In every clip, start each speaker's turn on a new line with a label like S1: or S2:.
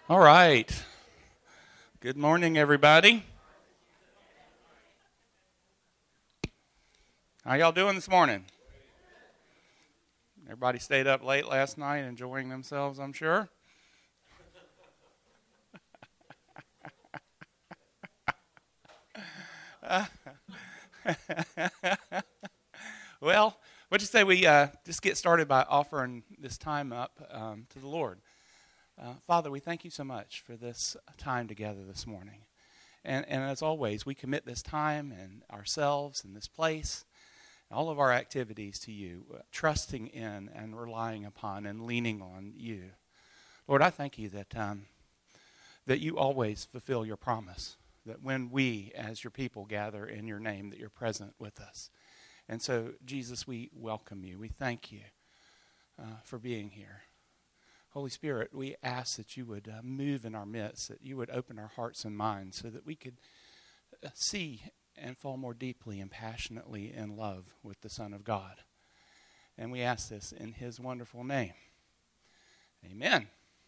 S1: All right. Good morning, everybody. How y'all doing this morning? Everybody stayed up late last night enjoying themselves, I'm sure. Well, what'd you say we just get started by offering this time up to the Lord? Father, we thank you so much for this time together this morning. And as always, we commit this time and ourselves and this place, all of our activities to you, trusting in and relying upon and leaning on you. Lord, I thank you that you always fulfill your promise, that when we as your people gather in your name, that you're present with us. And so, Jesus, we welcome you. We thank you for being here. Holy Spirit, we ask that you would move in our midst, that you would open our hearts and minds so that we could see and fall more deeply and passionately in love with the Son of God. And we ask this in his wonderful name. Amen.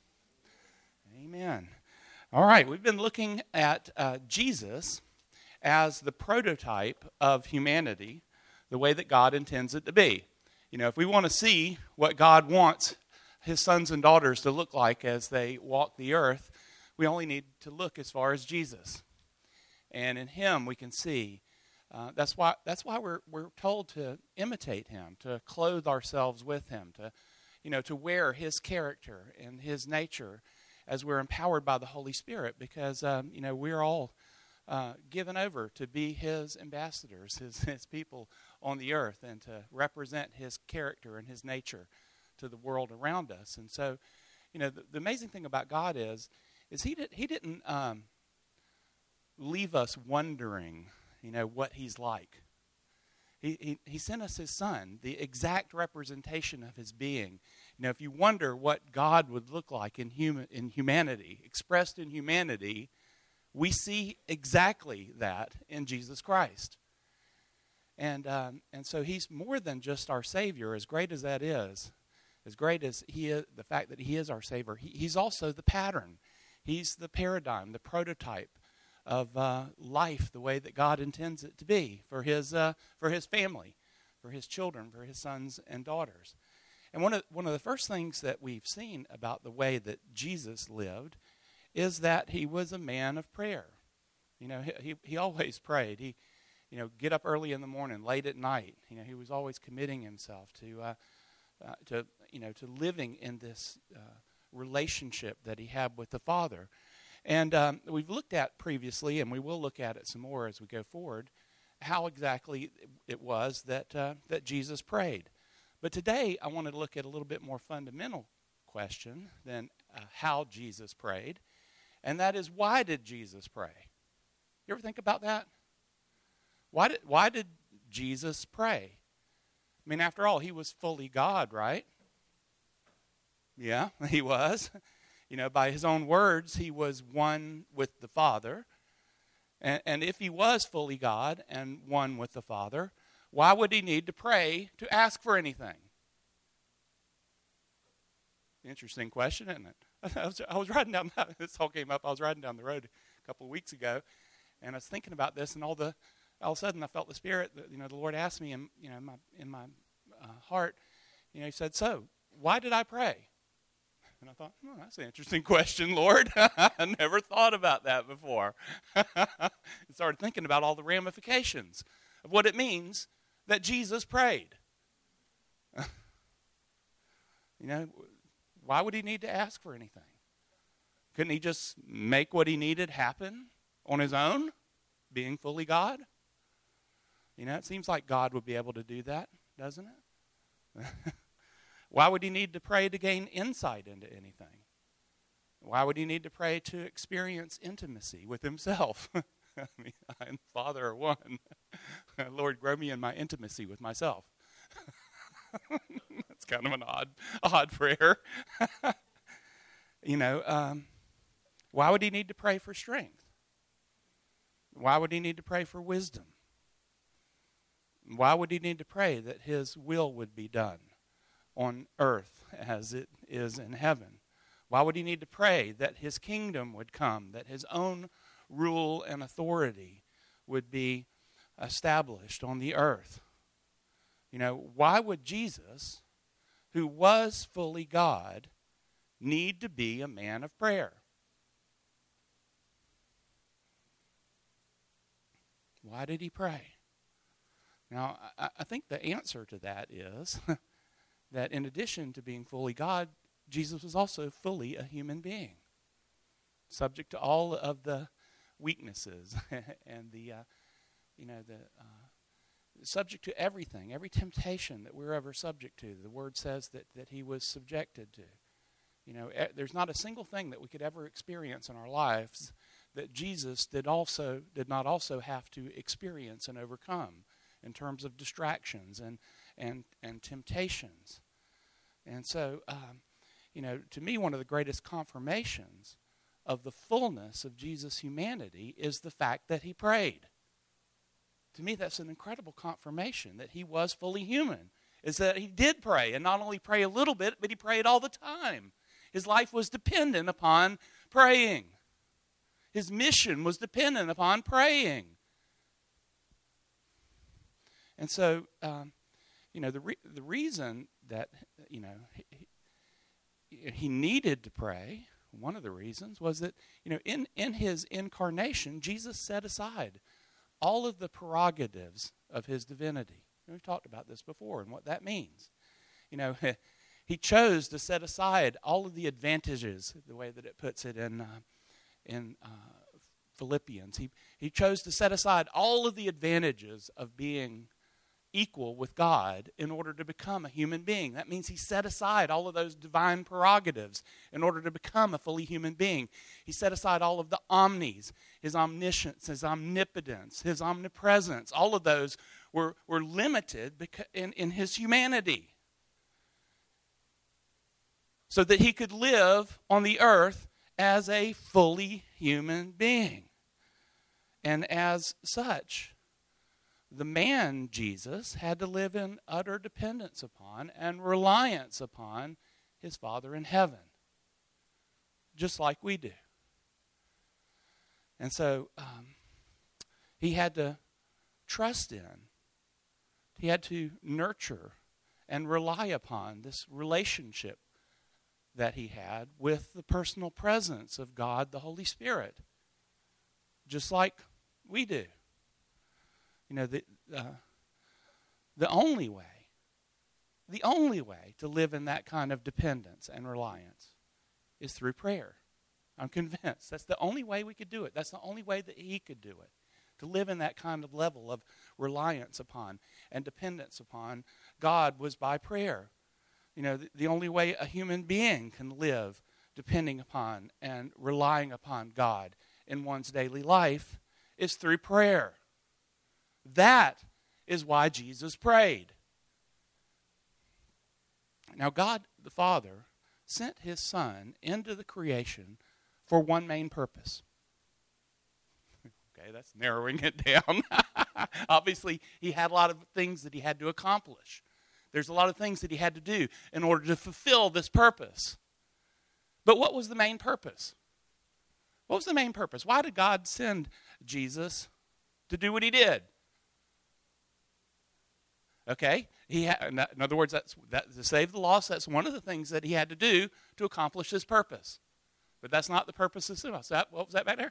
S1: Amen. All right, we've been looking at Jesus as the prototype of humanity, the way that God intends it to be. You know, if we want to see what God wants his sons and daughters to look like as they walk the earth, we only need to look as far as Jesus. And in him we can see. That's why we're told to imitate him, to clothe ourselves with him, to wear his character and his nature as we're empowered by the Holy Spirit, because we're all given over to be his ambassadors, his people on the earth, and to represent his character and his nature to the world around us. And so, the amazing thing about God is he didn't leave us wondering, what he's like. He sent us his son, the exact representation of his being. If you wonder what God would look like in humanity, expressed in humanity, we see exactly that in Jesus Christ. And so he's more than just our Savior, as great as that is. As great as he is, the fact that he is our Savior, he's also the pattern. He's the paradigm, the prototype of life, the way that God intends it to be for his family, for his children, for his sons and daughters. And one of the first things that we've seen about the way that Jesus lived is that he was a man of prayer. He always prayed. He get up early in the morning, late at night. He was always committing himself to living in this relationship that he had with the Father. And we've looked at previously, and we will look at it some more as we go forward, how exactly it was that Jesus prayed. But today, I wanted to look at a little bit more fundamental question than how Jesus prayed, and that is, why did Jesus pray? You ever think about that? Why did Jesus pray? I mean, after all, he was fully God, right? Yeah, he was. By his own words, he was one with the Father. And if he was fully God and one with the Father, why would he need to pray to ask for anything? Interesting question, isn't it? I was riding down, this all came up, I was riding down the road a couple of weeks ago, and I was thinking about this, and all of a sudden I felt the Spirit, the Lord asked me in my heart, he said, "So, why did I pray?" And I thought, that's an interesting question, Lord. I never thought about that before. I started thinking about all the ramifications of what it means that Jesus prayed. Why would he need to ask for anything? Couldn't he just make what he needed happen on his own, being fully God? It seems like God would be able to do that, doesn't it? Why would he need to pray to gain insight into anything? Why would he need to pray to experience intimacy with himself? I and the Father are one. Lord, grow me in my intimacy with myself. That's kind of an odd prayer. Why would he need to pray for strength? Why would he need to pray for wisdom? Why would he need to pray that his will would be done on earth as it is in heaven? Why would he need to pray? That his kingdom would come, that his own rule and authority would be established on the earth. Why would Jesus, who was fully God, need to be a man of prayer? Why did he pray? Now, I think the answer to that is that in addition to being fully God, Jesus was also fully a human being, subject to all of the weaknesses and subject to everything, every temptation that we're ever subject to. The Word says that he was subjected to. There's not a single thing that we could ever experience in our lives that Jesus did not also have to experience and overcome in terms of distractions and temptations. And so, to me, one of the greatest confirmations of the fullness of Jesus' humanity is the fact that he prayed. To me, that's an incredible confirmation that he was fully human, is that he did pray, and not only pray a little bit, but he prayed all the time. His life was dependent upon praying. His mission was dependent upon praying. And so, the reason that, he needed to pray, one of the reasons was that, in his incarnation, Jesus set aside all of the prerogatives of his divinity. We've talked about this before and what that means. He chose to set aside all of the advantages, the way that it puts it in Philippians. He chose to set aside all of the advantages of being equal with God in order to become a human being. That means he set aside all of those divine prerogatives in order to become a fully human being. He set aside all of the omnis, his omniscience, his omnipotence, his omnipresence. All of those were limited in his humanity, so that he could live on the earth as a fully human being. And as such, the man Jesus had to live in utter dependence upon and reliance upon his Father in heaven, just like we do. And so he had to trust in, he had to nurture and rely upon this relationship that he had with the personal presence of God, the Holy Spirit, just like we do. The only way to live in that kind of dependence and reliance is through prayer. I'm convinced that's the only way we could do it. That's the only way that he could do it. To live in that kind of level of reliance upon and dependence upon God was by prayer. The only way a human being can live depending upon and relying upon God in one's daily life is through prayer. That is why Jesus prayed. Now, God the Father sent his Son into the creation for one main purpose. Okay, that's narrowing it down. Obviously, he had a lot of things that he had to accomplish. There's a lot of things that he had to do in order to fulfill this purpose. But what was the main purpose? What was the main purpose? Why did God send Jesus to do what he did? Okay, in other words, that to save the lost, that's one of the things that he had to do to accomplish this purpose. But that's not the purpose of sin. What was that back there?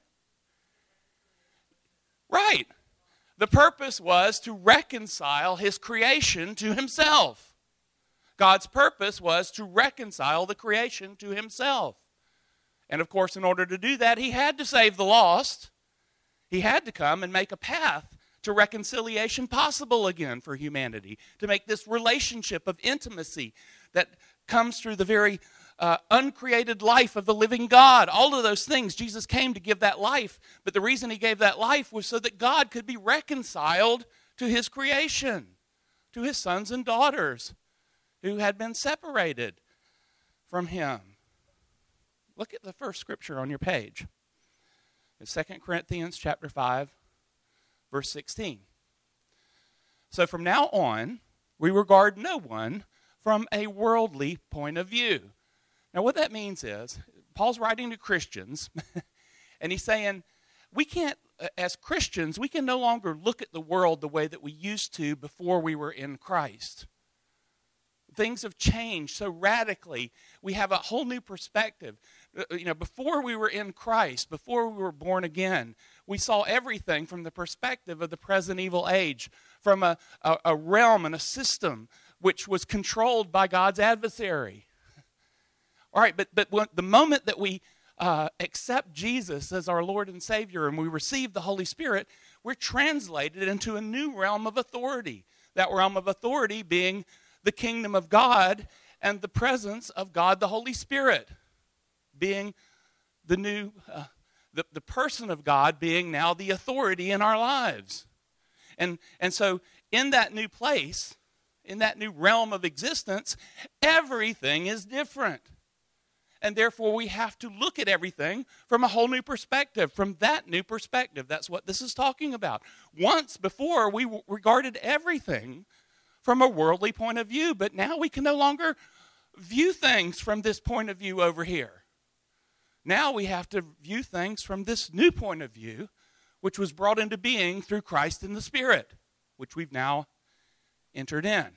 S1: Right. The purpose was to reconcile his creation to himself. God's purpose was to reconcile the creation to himself. And of course, in order to do that, he had to save the lost. He had to come and make a path to reconciliation possible again for humanity, to make this relationship of intimacy that comes through the very uncreated life of the living God. All of those things, Jesus came to give that life, but the reason he gave that life was so that God could be reconciled to his creation, to his sons and daughters who had been separated from him. Look at the first scripture on your page. It's 2 Corinthians chapter 5, verse 16. So from now on, we regard no one from a worldly point of view. Now, what that means is, Paul's writing to Christians, and he's saying, we can't, as Christians, we can no longer look at the world the way that we used to before we were in Christ. Things have changed so radically. We have a whole new perspective. Before we were in Christ, before we were born again, we saw everything from the perspective of the present evil age, from a realm and a system which was controlled by God's adversary. All right, but the moment that we accept Jesus as our Lord and Savior and we receive the Holy Spirit, we're translated into a new realm of authority. That realm of authority being the kingdom of God and the presence of God the Holy Spirit, being the new, the person of God being now the authority in our lives. And so in that new place, in that new realm of existence, everything is different. And therefore we have to look at everything from a whole new perspective, from that new perspective. That's what this is talking about. Once before we regarded everything from a worldly point of view, but now we can no longer view things from this point of view over here. Now we have to view things from this new point of view, which was brought into being through Christ in the Spirit, which we've now entered in.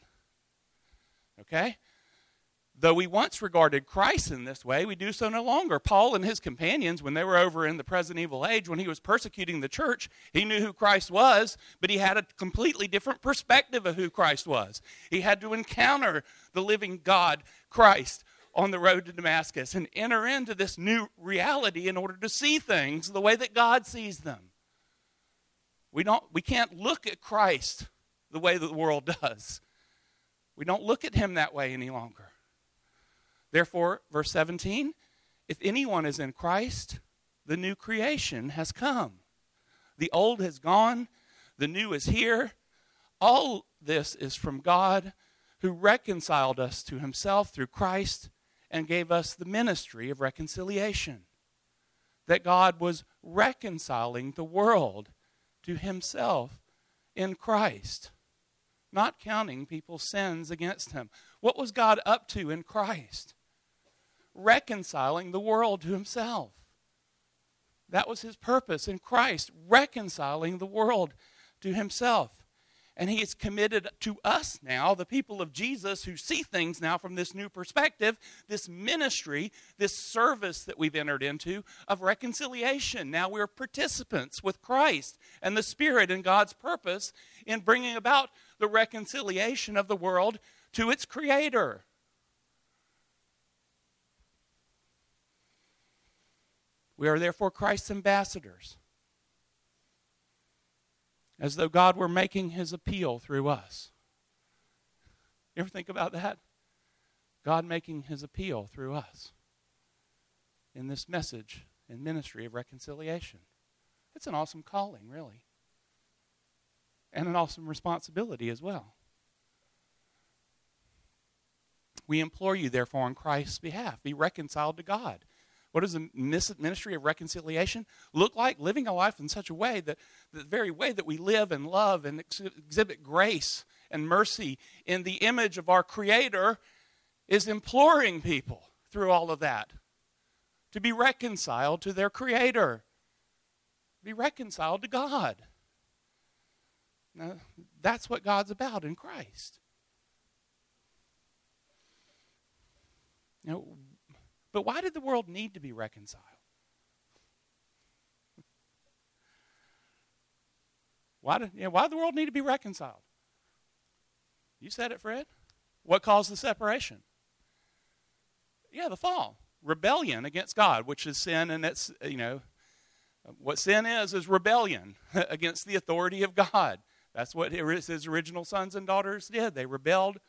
S1: Okay? Though we once regarded Christ in this way, we do so no longer. Paul and his companions, when they were over in the present evil age, when he was persecuting the church, he knew who Christ was, but he had a completely different perspective of who Christ was. He had to encounter the living God, Christ, on the road to Damascus and enter into this new reality in order to see things the way that God sees them. We can't look at Christ the way that the world does. We don't look at him that way any longer. Therefore, verse 17, if anyone is in Christ, the new creation has come. The old has gone, the new is here. All this is from God, who reconciled us to himself through Christ and gave us the ministry of reconciliation. That God was reconciling the world to himself in Christ, not counting people's sins against him. What was God up to in Christ? Reconciling the world to himself. That was his purpose in Christ, reconciling the world to himself. And he is committed to us now, the people of Jesus who see things now from this new perspective, this ministry, this service that we've entered into of reconciliation. Now we're participants with Christ and the Spirit in God's purpose in bringing about the reconciliation of the world to its Creator. We are therefore Christ's ambassadors, as though God were making his appeal through us. You ever think about that? God making his appeal through us in this message and ministry of reconciliation. It's an awesome calling, really. And an awesome responsibility as well. We implore you, therefore, on Christ's behalf, be reconciled to God. What does the ministry of reconciliation look like? Living a life in such a way that the very way that we live and love and exhibit grace and mercy in the image of our Creator is imploring people through all of that to be reconciled to their Creator, be reconciled to God. Now, that's what God's about in Christ. But why did the world need to be reconciled? Why did the world need to be reconciled? You said it, Fred. What caused the separation? Yeah, the fall. Rebellion against God, which is sin, and it's, what sin is rebellion against the authority of God. That's what his original sons and daughters did. They rebelled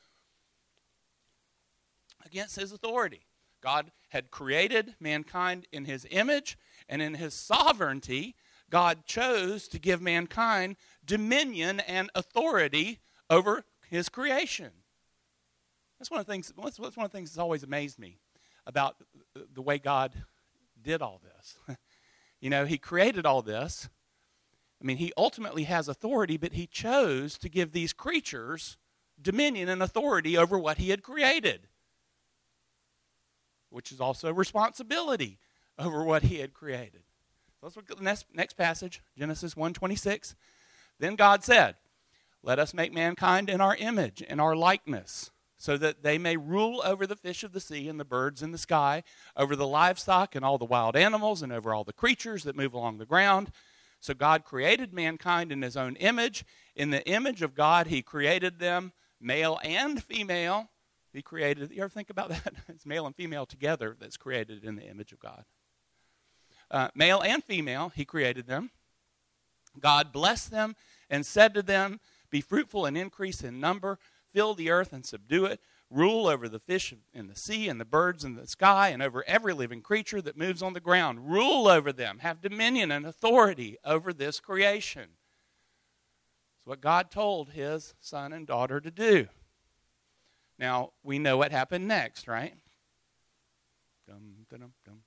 S1: against his authority. God had created mankind in his image, and in his sovereignty, God chose to give mankind dominion and authority over his creation. That's one of the things that's always amazed me about the way God did all this. He created all this. He ultimately has authority, but he chose to give these creatures dominion and authority over what he had created. which is also responsibility over what he had created. Let's look at the next passage, Genesis 1:26. Then God said, "Let us make mankind in our image, in our likeness, so that they may rule over the fish of the sea and the birds in the sky, over the livestock and all the wild animals, and over all the creatures that move along the ground." So God created mankind in his own image. In the image of God, he created them, male and female. He created, you ever think about that? It's male and female together that's created in the image of God. Male and female, he created them. God blessed them and said to them, "Be fruitful and increase in number, fill the earth and subdue it, rule over the fish in the sea and the birds in the sky and over every living creature that moves on the ground. Rule over them, have dominion and authority over this creation." It's what God told his son and daughter to do. Now, we know what happened next, right? Dum, dum, dum.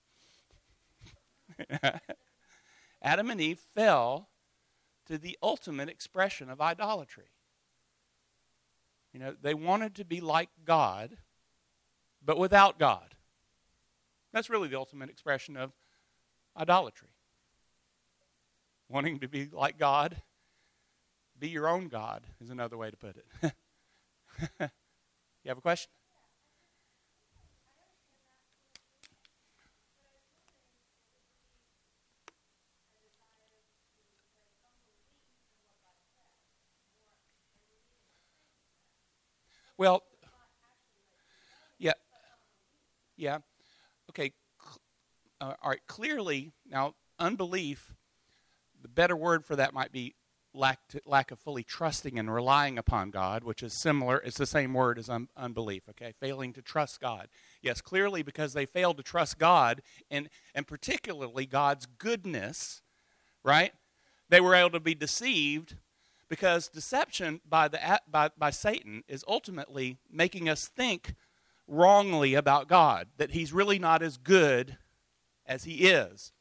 S1: Adam and Eve fell to the ultimate expression of idolatry. You know, they wanted to be like God, but without God. That's really the ultimate expression of idolatry. Wanting to be like God, be your own God is another way to put it. You have a question? Well, yeah. Okay. All right. Clearly, now, unbelief, the better word for that might be lack of fully trusting and relying upon God, which is similar. It's the same word as unbelief, okay? Failing to trust God. Yes, clearly because they failed to trust God, and particularly God's goodness, right? They were able to be deceived, because deception by Satan is ultimately making us think wrongly about God, that he's really not as good as he is.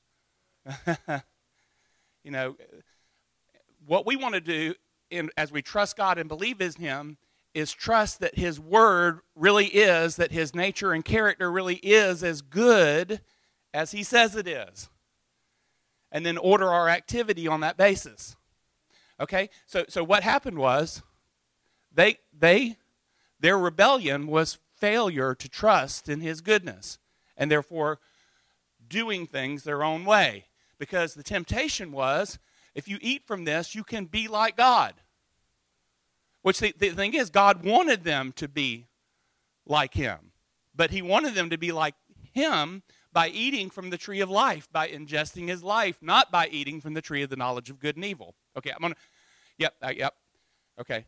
S1: You know, what we want to do as we trust God and believe in him is trust that his word really is, that his nature and character really is as good as he says it is. And then order our activity on that basis. Okay? So what happened was their rebellion was failure to trust in his goodness, and therefore doing things their own way. Because the temptation was, if you eat from this, you can be like God. Which the thing is, God wanted them to be like him. But he wanted them to be like him by eating from the tree of life, by ingesting his life, not by eating from the tree of the knowledge of good and evil. Okay, I'm going to, yep, okay.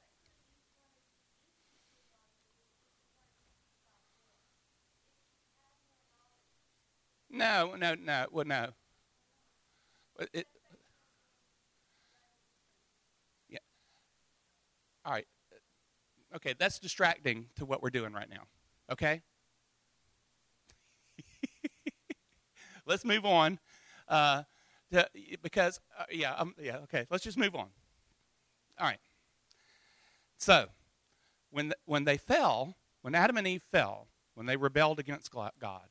S1: No. Yeah. All right. Okay, that's distracting to what we're doing right now. Okay? Let's move on. Okay, let's just move on. All right. So, when they fell, when Adam and Eve fell, when they rebelled against God,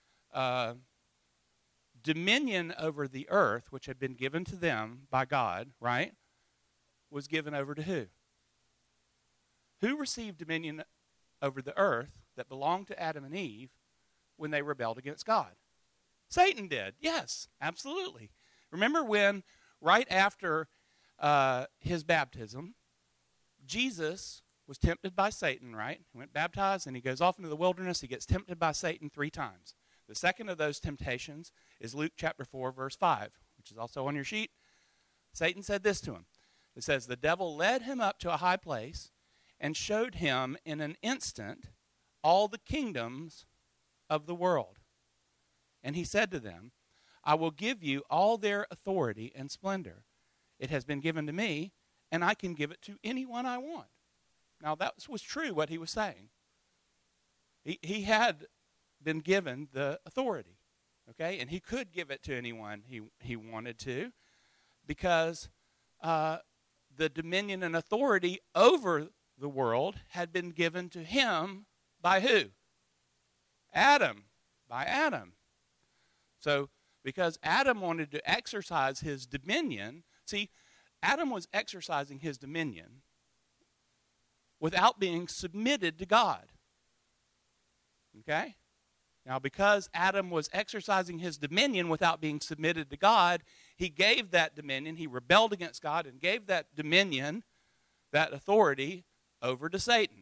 S1: dominion over the earth, which had been given to them by God, right, was given over to who? Who received dominion over the earth that belonged to Adam and Eve when they rebelled against God? Satan did. Yes, absolutely. Remember when, right after his baptism, Jesus was tempted by Satan, right? He went baptized, and he goes off into the wilderness. He gets tempted by Satan 3 times. The second of those temptations is Luke chapter 4, verse 5, which is also on your sheet. Satan said this to him. It says, "The devil led him up to a high place and showed him in an instant all the kingdoms of the world. And he said to them, I will give you all their authority and splendor. It has been given to me, and I can give it to anyone I want." Now, that was true what he was saying. He had been given the authority, okay? And he could give it to anyone he wanted to, because the dominion and authority over the world had been given to him by who? Adam. by Adam. So, because Adam wanted to exercise his dominion, see, Adam was exercising his dominion without being submitted to God. Okay? Now, because Adam was exercising his dominion without being submitted to God, he gave that dominion, he rebelled against God and gave that dominion, that authority, over to Satan.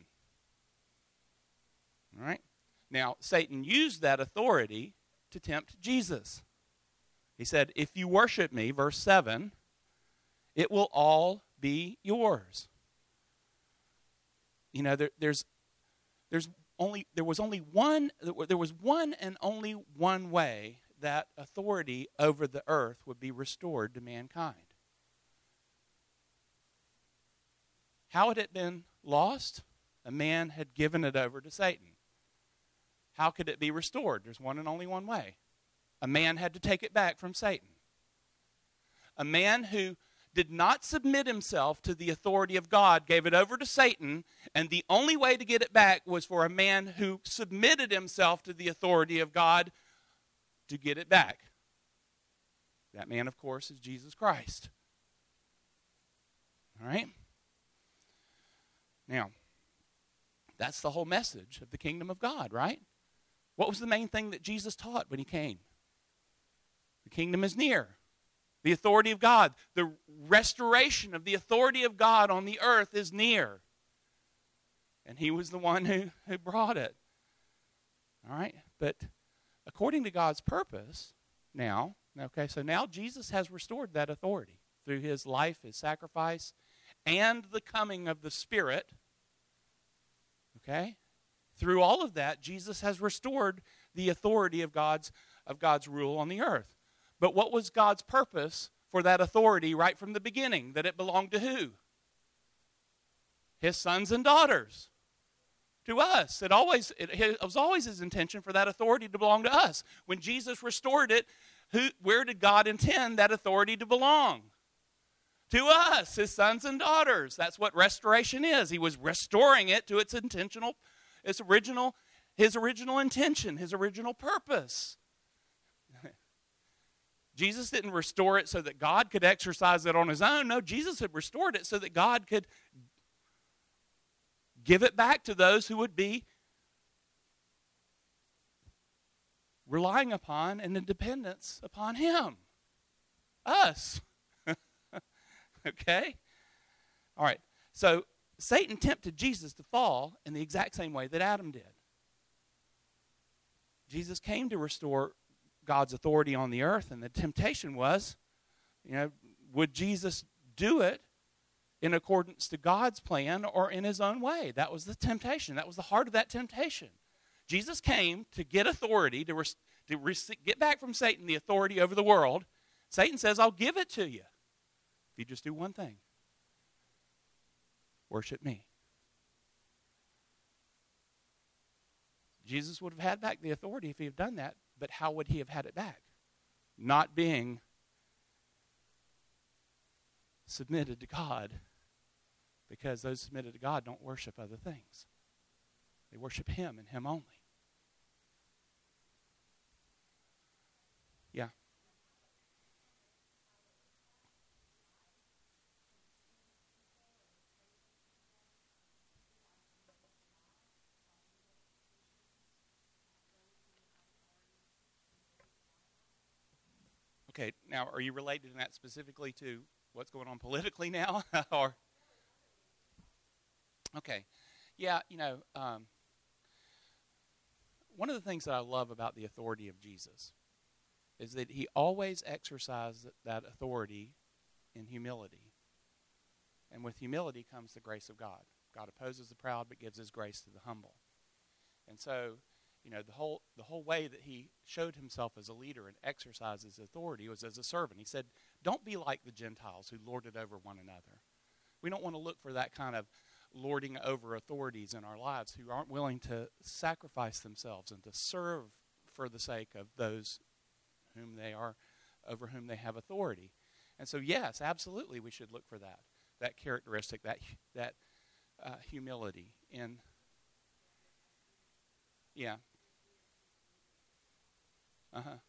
S1: All right? Now, Satan used that authority to tempt Jesus. He said, if you worship me, verse 7, it will all be yours. You know, there was one and only one way that authority over the earth would be restored to mankind. How had it been lost? A man had given it over to Satan. How could it be restored? There's one and only one way. A man had to take it back from Satan. A man who did not submit himself to the authority of God gave it over to Satan, and the only way to get it back was for a man who submitted himself to the authority of God to get it back. That man, of course, is Jesus Christ. All right? Now, that's the whole message of the kingdom of God, right? What was the main thing that Jesus taught when he came? The kingdom is near. The authority of God, the restoration of the authority of God on the earth is near. And he was the one who brought it. All right? But according to God's purpose, now Jesus has restored that authority through his life, his sacrifice, and the coming of the Spirit. Okay? Through all of that, Jesus has restored the authority of God's rule on the earth. But what was God's purpose for that authority right from the beginning? That it belonged to who? His sons and daughters. To us. It was always his intention for that authority to belong to us. When Jesus restored it, where did God intend that authority to belong? To us, his sons and daughters. That's what restoration is. He was restoring it to its original intention, his original purpose. Jesus didn't restore it so that God could exercise it on his own. No, Jesus had restored it so that God could give it back to those who would be relying upon and in dependence upon him. Us. Okay? All right. So Satan tempted Jesus to fall in the exact same way that Adam did. Jesus came to restore God's authority on the earth, and the temptation was, would Jesus do it in accordance to God's plan or in his own way? That was the temptation. That was the heart of that temptation. Jesus came to get authority, to get back from Satan the authority over the world. Satan says, I'll give it to you if you just do one thing. Worship me. Jesus would have had back the authority if he had done that, but how would he have had it back? Not being submitted to God, because those submitted to God don't worship other things. They worship him and him only. Yeah. Okay, now are you related in that specifically to what's going on politically now? Or okay, yeah, one of the things that I love about the authority of Jesus is that he always exercised that authority in humility. And with humility comes the grace of God. God opposes the proud but gives his grace to the humble. And so, the whole way that he showed himself as a leader and exercised his authority was as a servant. He said, don't be like the Gentiles who lord it over one another. We don't want to look for that kind of lording over authorities in our lives who aren't willing to sacrifice themselves and to serve for the sake of those over whom they have authority. And so, yes, absolutely, we should look for that characteristic, that humility. And yeah. Uh-huh.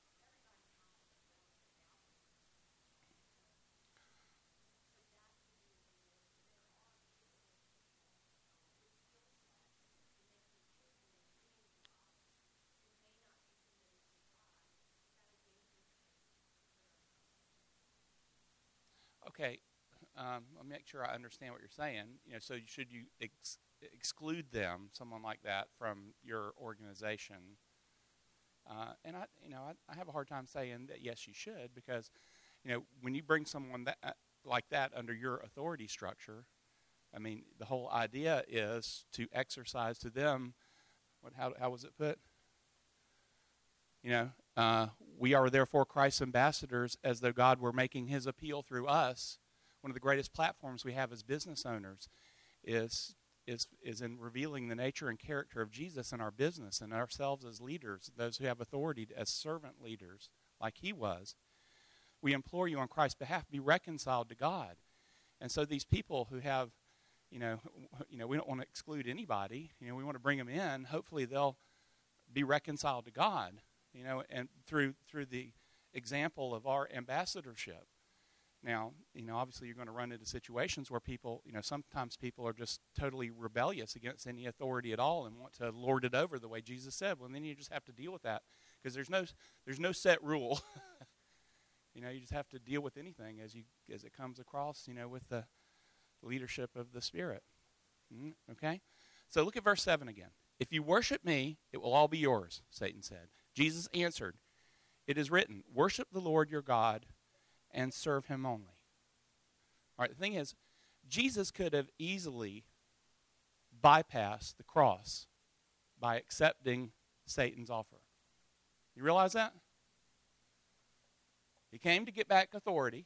S1: Okay, let me make sure I understand what you're saying. So should you exclude them, someone like that, from your organization? And I have a hard time saying that yes, you should, because when you bring someone like that under your authority structure, I mean, the whole idea is to exercise to them. How was it put? We are therefore Christ's ambassadors, as though God were making his appeal through us. One of the greatest platforms we have as business owners is in revealing the nature and character of Jesus in our business and ourselves as leaders, those who have authority as servant leaders, like he was. We implore you on Christ's behalf, be reconciled to God. And so these people who have, we don't want to exclude anybody. We want to bring them in. Hopefully they'll be reconciled to God. And through the example of our ambassadorship. Now, obviously you're going to run into situations where people, sometimes people are just totally rebellious against any authority at all and want to lord it over the way Jesus said. Well, then you just have to deal with that, because there's no set rule. You just have to deal with anything as it comes across, with the leadership of the Spirit. Okay? So look at verse 7 again. If you worship me, it will all be yours, Satan said. Jesus answered, it is written, worship the Lord your God and serve him only. All right, the thing is, Jesus could have easily bypassed the cross by accepting Satan's offer. You realize that? He came to get back authority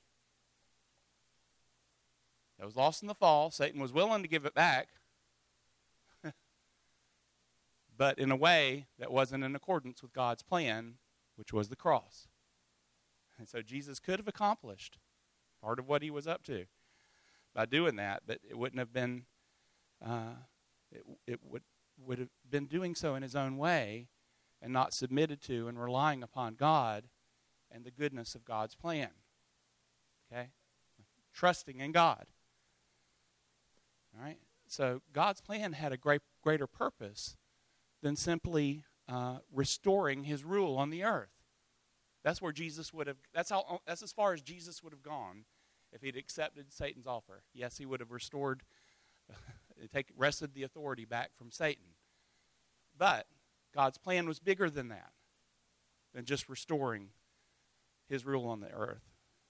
S1: that was lost in the fall. Satan was willing to give it back, but in a way that wasn't in accordance with God's plan, which was the cross. And so Jesus could have accomplished part of what he was up to by doing that, but it wouldn't have been, it would have been doing so in his own way and not submitted to and relying upon God and the goodness of God's plan. Okay? Trusting in God. All right? So God's plan had a greater purpose than simply restoring his rule on the earth. That's where Jesus would have. That's as far as Jesus would have gone if he'd accepted Satan's offer. Yes, he would have wrested the authority back from Satan. But God's plan was bigger than that, than just restoring his rule on the earth.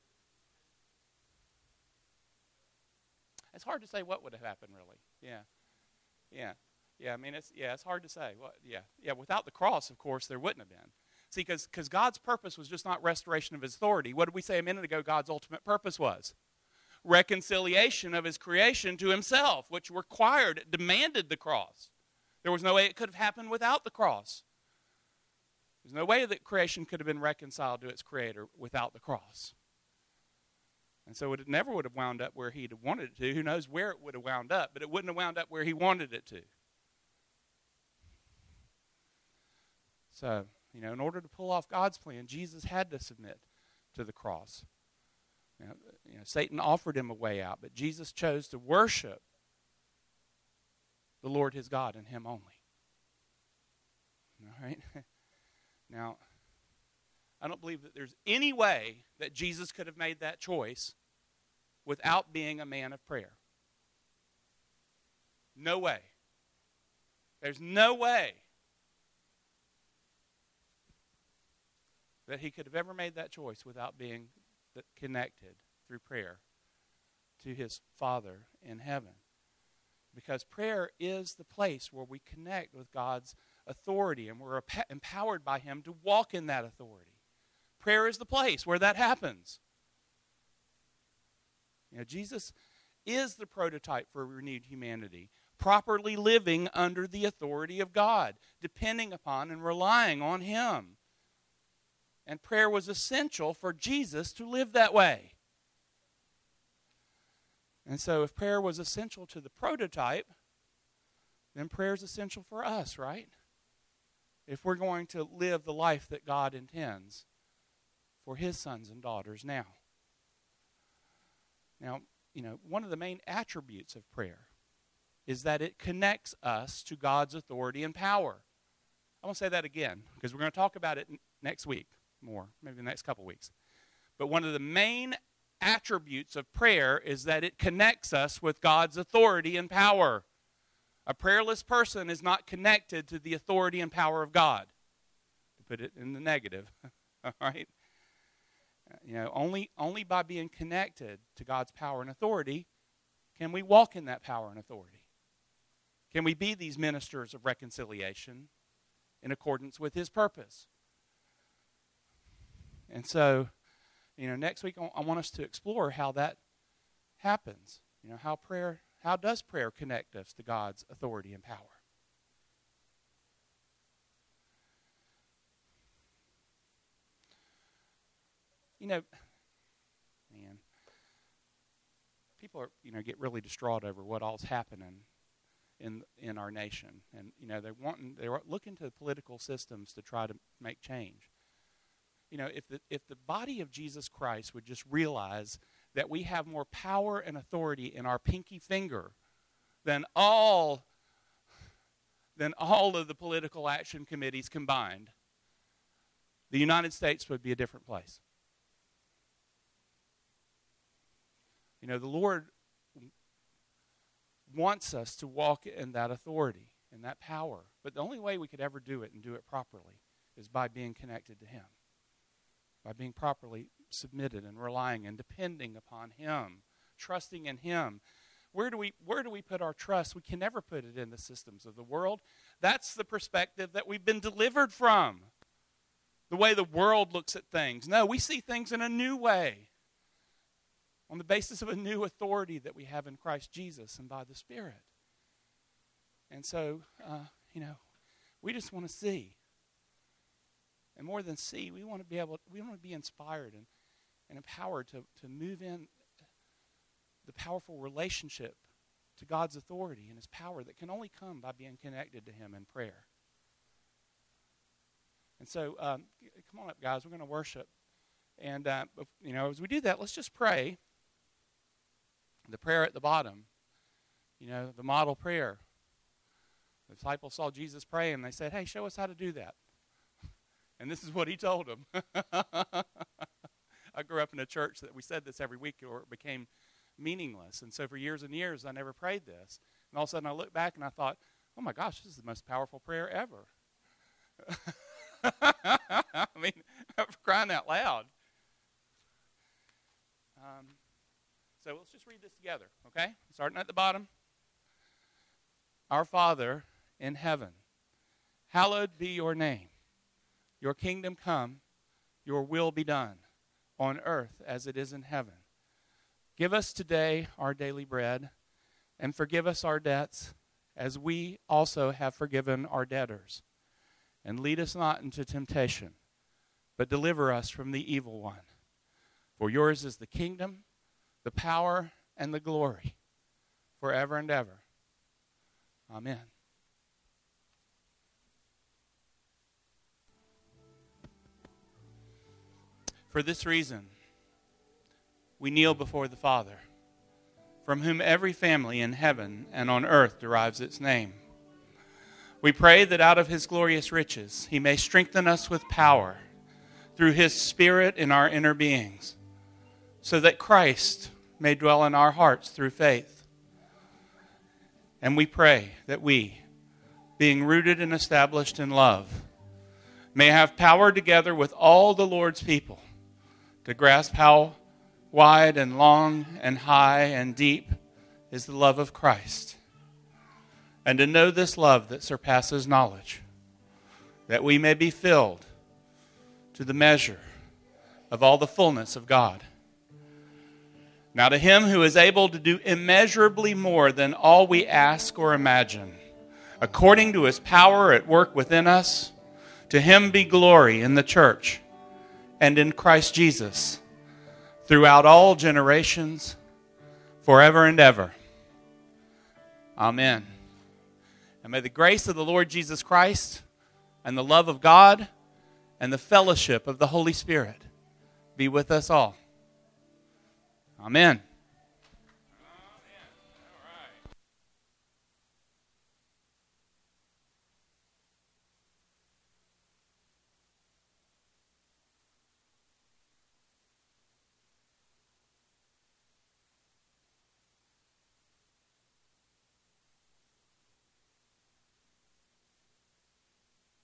S1: It's hard to say what would have happened, really. Yeah. I mean, it's hard to say. Without the cross, of course, there wouldn't have been. See, because God's purpose was just not restoration of his authority. What did we say a minute ago God's ultimate purpose was? Reconciliation of his creation to himself, which demanded the cross. There was no way it could have happened without the cross. There's no way that creation could have been reconciled to its creator without the cross. And so it never would have wound up where he'd have wanted it to. Who knows where it would have wound up, but it wouldn't have wound up where he wanted it to. So, in order to pull off God's plan, Jesus had to submit to the cross. Satan offered him a way out, but Jesus chose to worship the Lord his God and him only. All right? Now, I don't believe that there's any way that Jesus could have made that choice without being a man of prayer. No way. There's no way that he could have ever made that choice without being connected through prayer to his Father in heaven. Because prayer is the place where we connect with God's authority and we're empowered by him to walk in that authority. Prayer is the place where that happens. Jesus is the prototype for renewed humanity, properly living under the authority of God, depending upon and relying on him. And prayer was essential for Jesus to live that way. And so if prayer was essential to the prototype, then prayer is essential for us, right? if we're going to live the life that God intends for His sons and daughters now. Now, one of the main attributes of prayer is that it connects us to God's authority and power. I want to say that again, because we're going to talk about it next week more, maybe the next couple weeks. But one of the main attributes of prayer is that it connects us with God's authority and power. A prayerless person is not connected to the authority and power of God, to put it in the negative. All right? Only by being connected to God's power and authority can we walk in that power and authority. Can we be these ministers of reconciliation in accordance with His purpose? And so, next week I want us to explore how that happens. How does prayer connect us to God's authority and power? People are get really distraught over what all's happening in our nation, and they're looking to political systems to try to make change. If the body of Jesus Christ would just realize that we have more power and authority in our pinky finger than all of the political action committees combined, the United States would be a different place. The Lord wants us to walk in that authority and that power. But the only way we could ever do it and do it properly is by being connected to Him, by being properly submitted and relying and depending upon Him, trusting in Him. Where do we put our trust? We can never put it in the systems of the world. That's the perspective that we've been delivered from, the way the world looks at things. No, we see things in a new way, on the basis of a new authority that we have in Christ Jesus and by the Spirit. And so, we just want to see. And more than see, we want to be inspired and empowered to move in the powerful relationship to God's authority and His power that can only come by being connected to Him in prayer. And so, come on up, guys. We're going to worship. And, as we do that, let's just pray. The prayer at the bottom, the model prayer. The disciples saw Jesus pray and they said, "Hey, show us how to do that." And this is what He told them. I grew up in a church that we said this every week or it became meaningless. And so for years and years, I never prayed this. And all of a sudden I looked back and I thought, oh my gosh, this is the most powerful prayer ever. I mean, for crying out loud. So let's just read this together, okay? Starting at the bottom. Our Father in heaven, hallowed be your name. Your kingdom come, your will be done, on earth as it is in heaven. Give us today our daily bread, and forgive us our debts, as we also have forgiven our debtors. And lead us not into temptation, but deliver us from the evil one. For yours is the kingdom, the power, and the glory, forever and ever. Amen. For this reason, we kneel before the Father, from whom every family in heaven and on earth derives its name. We pray that out of His glorious riches He may strengthen us with power through His Spirit in our inner beings, so that Christ may dwell in our hearts through faith. And we pray that we, being rooted and established in love, may have power together with all the Lord's people to grasp how wide and long and high and deep is the love of Christ, and to know this love that surpasses knowledge, that we may be filled to the measure of all the fullness of God. Now to Him who is able to do immeasurably more than all we ask or imagine, according to His power at work within us, to Him be glory in the church and in Christ Jesus, throughout all generations, forever and ever. Amen. And may the grace of the Lord Jesus Christ, and the love of God and the fellowship of the Holy Spirit be with us all. Amen.